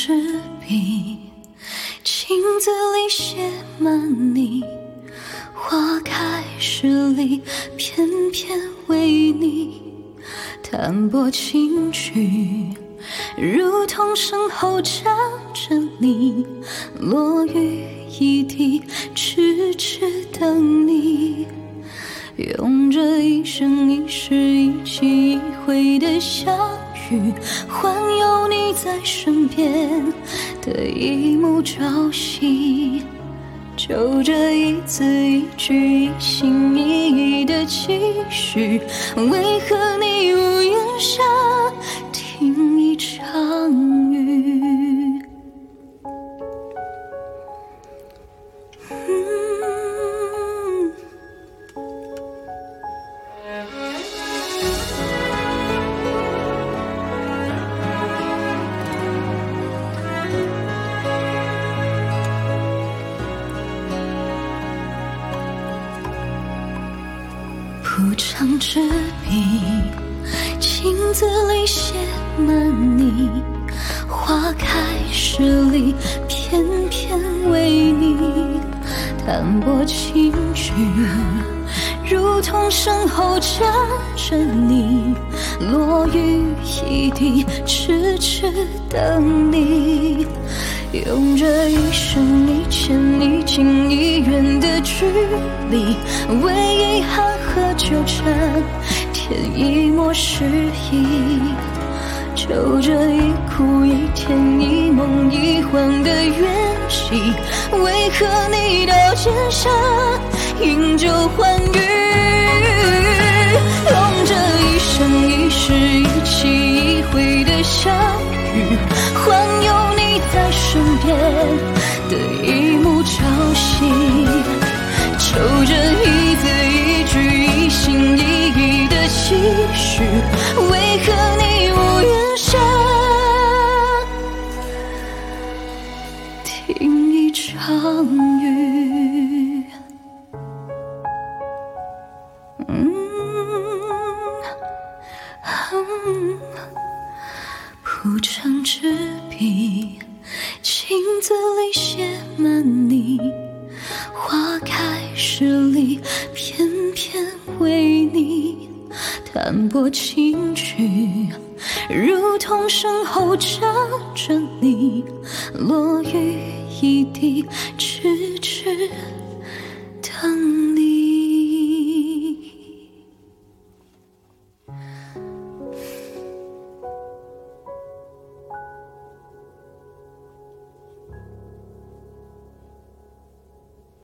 纸笔，镜子里写满你，花开时里偏偏为你弹拨轻曲，如同身后站着你，落雨一地，痴痴等你，用这一生一世一期一会的相遇，换有你在身边的一幕朝夕。就这一字一句一心一意的期许，为何你屋檐下听一场雨？铺张纸笔，镜子里写满你，花开时里偏偏为你弹拨轻曲，如同身后站着你，落雨一地，痴痴等你，用这一生一千一近一远的距离，为遗憾和纠缠添一抹诗意。就这一哭一甜一梦一幻的缘起，为何你到剑下饮酒欢愉？用这一生一世一期一会的相遇，换有你在身边的一幕朝夕。就这一字一句一心一意的期许，为何你屋檐下听一场雨？铺张纸笔，镜子里写满你，花开时里偏偏为你弹拨轻曲，如同身后站着你，落雨一地，痴痴